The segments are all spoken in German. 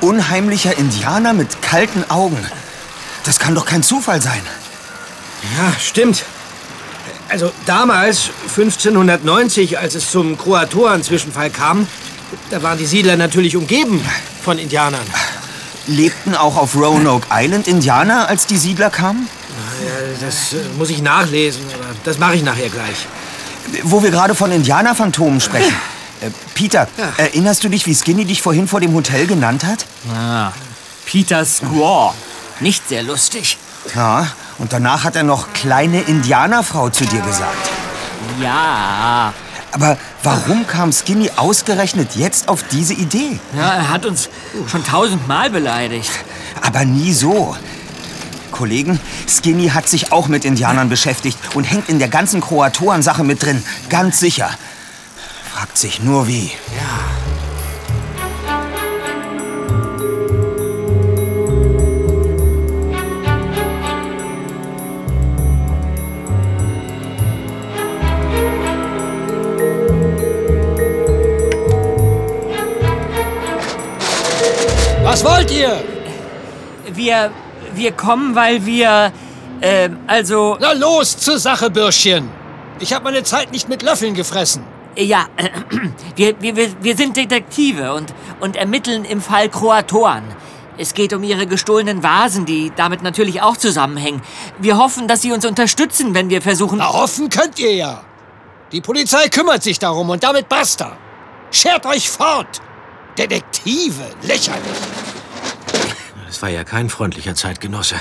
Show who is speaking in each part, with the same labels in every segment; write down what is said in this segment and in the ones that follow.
Speaker 1: unheimlicher Indianer mit kalten Augen. Das kann doch kein Zufall sein.
Speaker 2: Ja, stimmt. Also damals, 1590, als es zum Croatoan-Zwischenfall kam, da waren die Siedler natürlich umgeben von Indianern.
Speaker 1: Lebten auch auf Roanoke Island Indianer, als die Siedler kamen?
Speaker 2: Ja, das muss ich nachlesen, aber das mache ich nachher gleich.
Speaker 1: Wo wir gerade von Indianerphantomen sprechen. Peter,
Speaker 2: Ja.
Speaker 1: Erinnerst du dich, wie Skinny dich vorhin vor dem Hotel genannt hat?
Speaker 3: Ah, Peter Squaw. Nicht sehr lustig.
Speaker 1: Ja, und danach hat er noch kleine Indianerfrau zu dir gesagt.
Speaker 3: Ja.
Speaker 1: Aber warum kam Skinny ausgerechnet jetzt auf diese Idee?
Speaker 3: Ja, er hat uns schon 1000-mal beleidigt.
Speaker 1: Aber nie so. Kollegen, Skinny hat sich auch mit Indianern beschäftigt und hängt in der ganzen Croatoan-Sache mit drin. Ganz sicher. Fragt sich nur wie.
Speaker 2: Was wollt ihr?
Speaker 3: Wir kommen, weil wir, also...
Speaker 2: Na los, zur Sache, Bürschchen. Ich habe meine Zeit nicht mit Löffeln gefressen.
Speaker 3: Ja, wir sind Detektive und ermitteln im Fall Croatoan. Es geht um ihre gestohlenen Vasen, die damit natürlich auch zusammenhängen. Wir hoffen, dass Sie uns unterstützen, wenn wir versuchen...
Speaker 2: Na, hoffen könnt ihr ja. Die Polizei kümmert sich darum und damit basta. Schert euch fort. Detektive, lächerlich. Das war ja kein freundlicher Zeitgenosse.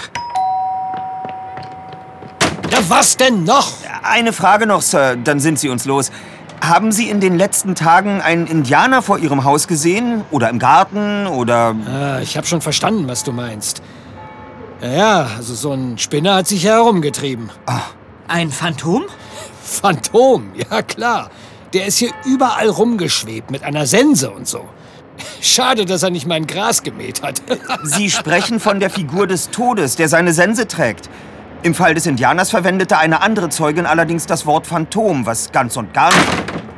Speaker 2: Ja, was denn noch?
Speaker 1: Eine Frage noch, Sir, dann sind Sie uns los. Haben Sie in den letzten Tagen einen Indianer vor Ihrem Haus gesehen? Oder im Garten? Oder...
Speaker 2: Ich habe schon verstanden, was du meinst. Ja, also so ein Spinner hat sich ja herumgetrieben.
Speaker 3: Ein Phantom?
Speaker 2: Phantom, ja klar. Der ist hier überall rumgeschwebt mit einer Sense und so. Schade, dass er nicht mein Gras gemäht hat.
Speaker 1: Sie sprechen von der Figur des Todes, der seine Sense trägt. Im Fall des Indianers verwendete eine andere Zeugin allerdings das Wort Phantom, was ganz und gar nicht...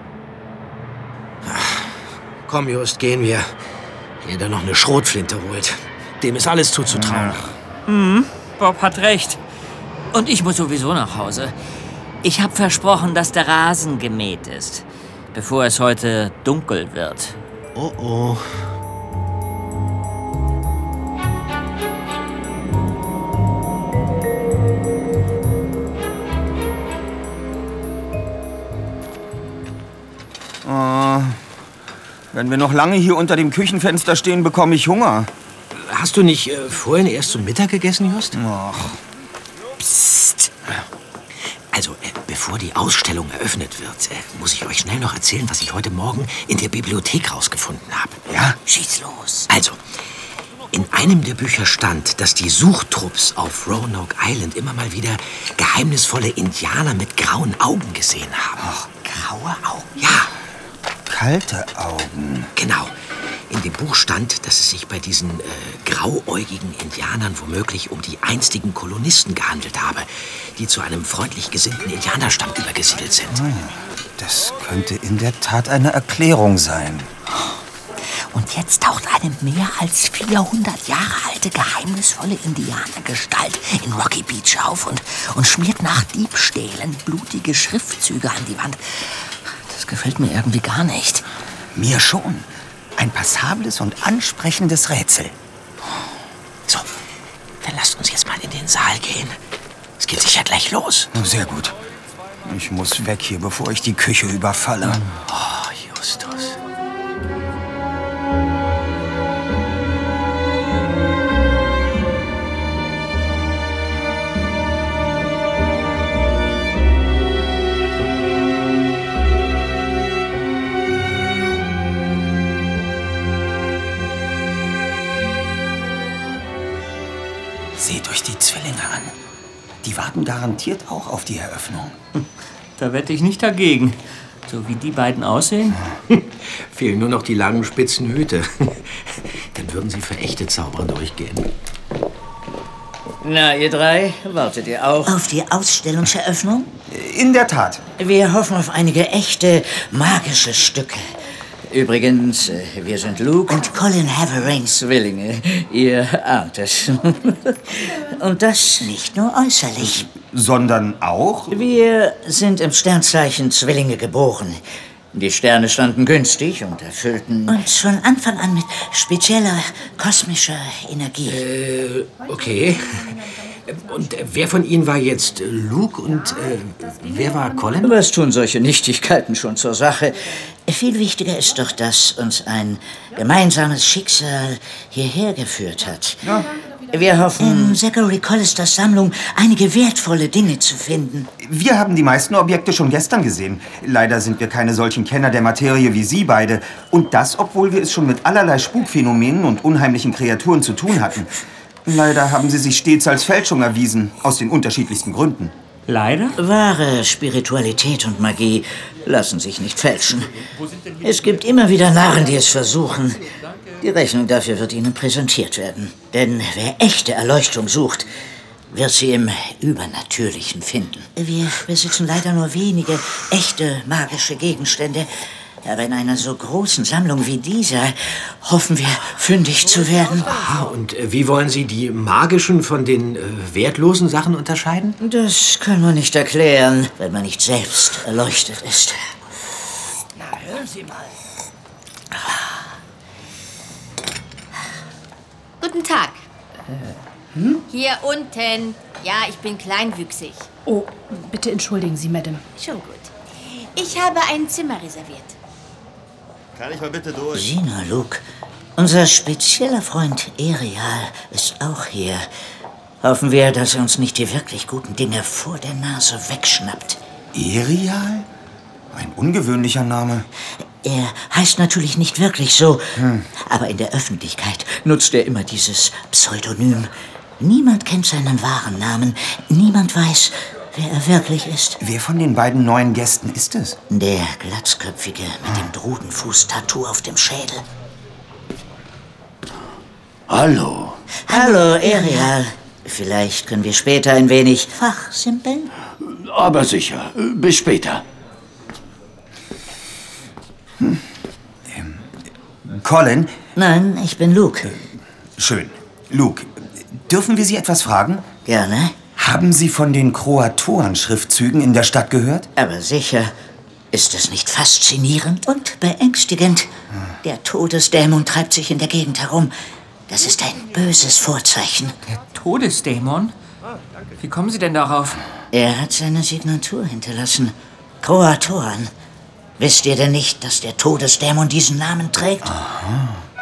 Speaker 2: Komm, Just, gehen wir. Jeder noch eine Schrotflinte holt. Dem ist alles zuzutrauen.
Speaker 3: Bob hat recht. Und ich muss sowieso nach Hause. Ich habe versprochen, dass der Rasen gemäht ist, bevor es heute dunkel wird.
Speaker 2: Oh oh.
Speaker 1: Wenn wir noch lange hier unter dem Küchenfenster stehen, bekomme ich Hunger.
Speaker 2: Hast du nicht vorhin erst zum Mittag gegessen, Just?
Speaker 1: Ach,
Speaker 2: Psst. Also, bevor die Ausstellung eröffnet wird, muss ich euch schnell noch erzählen, was ich heute Morgen in der Bibliothek rausgefunden habe.
Speaker 1: ja?
Speaker 3: Schieß los.
Speaker 2: Also, in einem der Bücher stand, dass die Suchtrupps auf Roanoke Island immer mal wieder geheimnisvolle Indianer mit grauen Augen gesehen haben.
Speaker 1: Ach,
Speaker 3: Graue Augen.
Speaker 2: Ja,
Speaker 1: kalte Augen.
Speaker 2: genau. In dem Buch stand, dass es sich bei diesen grauäugigen Indianern womöglich um die einstigen Kolonisten gehandelt habe, die zu einem freundlich gesinnten Indianerstamm übergesiedelt sind.
Speaker 1: Das könnte in der Tat eine Erklärung sein.
Speaker 3: Und jetzt taucht eine mehr als 400 Jahre alte geheimnisvolle Indianergestalt in Rocky Beach auf und schmiert nach Diebstählen blutige Schriftzüge an die Wand. Das gefällt mir irgendwie gar nicht.
Speaker 1: Mir schon. Ein passables und ansprechendes Rätsel.
Speaker 2: So, dann lasst uns jetzt mal in den Saal gehen. Es geht sicher gleich los.
Speaker 1: Sehr gut. Ich muss weg hier, bevor ich die Küche überfalle.
Speaker 2: Oh, Justus.
Speaker 1: Seht euch die Zwillinge an. Die warten garantiert auch auf die Eröffnung.
Speaker 3: Da wette ich nicht dagegen. So wie die beiden aussehen.
Speaker 2: Fehlen nur noch die langen, spitzen Hüte. Dann würden sie für echte Zauberer durchgehen.
Speaker 4: Na, ihr drei, wartet ihr auch?
Speaker 5: Auf die Ausstellungseröffnung?
Speaker 1: In der Tat.
Speaker 5: Wir hoffen auf einige echte, magische Stücke.
Speaker 4: Übrigens, wir sind Luke
Speaker 3: Und Colin Havering.
Speaker 4: Zwillinge. Ihr ahnt es. Und das
Speaker 3: Nicht nur äußerlich.
Speaker 1: Sondern auch?
Speaker 4: Wir sind im Sternzeichen Zwillinge geboren. Die Sterne standen günstig und erfüllten...
Speaker 3: Und von Anfang an mit spezieller kosmischer Energie.
Speaker 2: Okay. Und wer von Ihnen war jetzt Luke und wer war Colin?
Speaker 4: Was tun solche Nichtigkeiten schon zur Sache? Viel wichtiger ist doch, dass uns ein gemeinsames Schicksal hierher geführt hat. Ja. Wir hoffen...
Speaker 3: In Zachary Collisters Sammlung einige wertvolle Dinge zu finden.
Speaker 1: Wir haben die meisten Objekte schon gestern gesehen. Leider sind wir keine solchen Kenner der Materie wie Sie beide. Und das, obwohl wir es schon mit allerlei Spukphänomenen und unheimlichen Kreaturen zu tun hatten. Leider haben sie sich stets als Fälschung erwiesen, aus den unterschiedlichsten Gründen.
Speaker 5: Leider?
Speaker 4: Wahre Spiritualität und Magie lassen sich nicht fälschen. Es gibt immer wieder Narren, die es versuchen. Die Rechnung dafür wird Ihnen präsentiert werden. Denn wer echte Erleuchtung sucht, wird sie im Übernatürlichen finden.
Speaker 3: Wir besitzen leider nur wenige echte magische Gegenstände. Aber in einer so großen Sammlung wie dieser hoffen wir, fündig zu werden.
Speaker 2: Und wie wollen Sie die magischen von den wertlosen Sachen unterscheiden?
Speaker 4: Das kann man nicht erklären, wenn man nicht selbst erleuchtet ist.
Speaker 3: Na, hören Sie mal.
Speaker 6: Guten Tag. Hier unten. Ja, ich bin kleinwüchsig.
Speaker 7: Oh, bitte entschuldigen Sie, Madame.
Speaker 6: Schon gut. Ich habe ein Zimmer reserviert.
Speaker 8: Kann ich mal bitte durch?
Speaker 3: Sieh nur, Luke. Unser spezieller Freund Erial ist auch hier.
Speaker 4: Hoffen wir, dass er uns nicht die wirklich guten Dinge vor der Nase wegschnappt.
Speaker 1: Erial? Ein ungewöhnlicher Name.
Speaker 3: Er heißt natürlich nicht wirklich so, aber in der Öffentlichkeit nutzt er immer dieses Pseudonym. Niemand kennt seinen wahren Namen. Niemand weiß, wer er wirklich ist.
Speaker 1: Wer von den beiden neuen Gästen ist es?
Speaker 3: Der Glatzköpfige mit dem Drudenfuß-Tattoo auf dem Schädel.
Speaker 5: Hallo.
Speaker 4: Hallo, Erial. Vielleicht können wir später ein wenig
Speaker 3: Fachsimpeln?
Speaker 5: Aber sicher. Bis später.
Speaker 1: Colin?
Speaker 4: Nein, ich bin Luke.
Speaker 1: Schön. Luke, dürfen wir Sie etwas fragen?
Speaker 4: Gerne.
Speaker 1: Haben Sie von den Kroatoren-Schriftzügen in der Stadt gehört?
Speaker 4: Aber sicher. Ist es nicht faszinierend?
Speaker 3: Und beängstigend. Der Todesdämon treibt sich in der Gegend herum. Das ist ein böses Vorzeichen.
Speaker 9: Der Todesdämon? Wie kommen Sie denn darauf?
Speaker 3: Er hat seine Signatur hinterlassen. Kroatoren. Wisst ihr denn nicht, dass der Todesdämon diesen Namen trägt?
Speaker 1: Aha.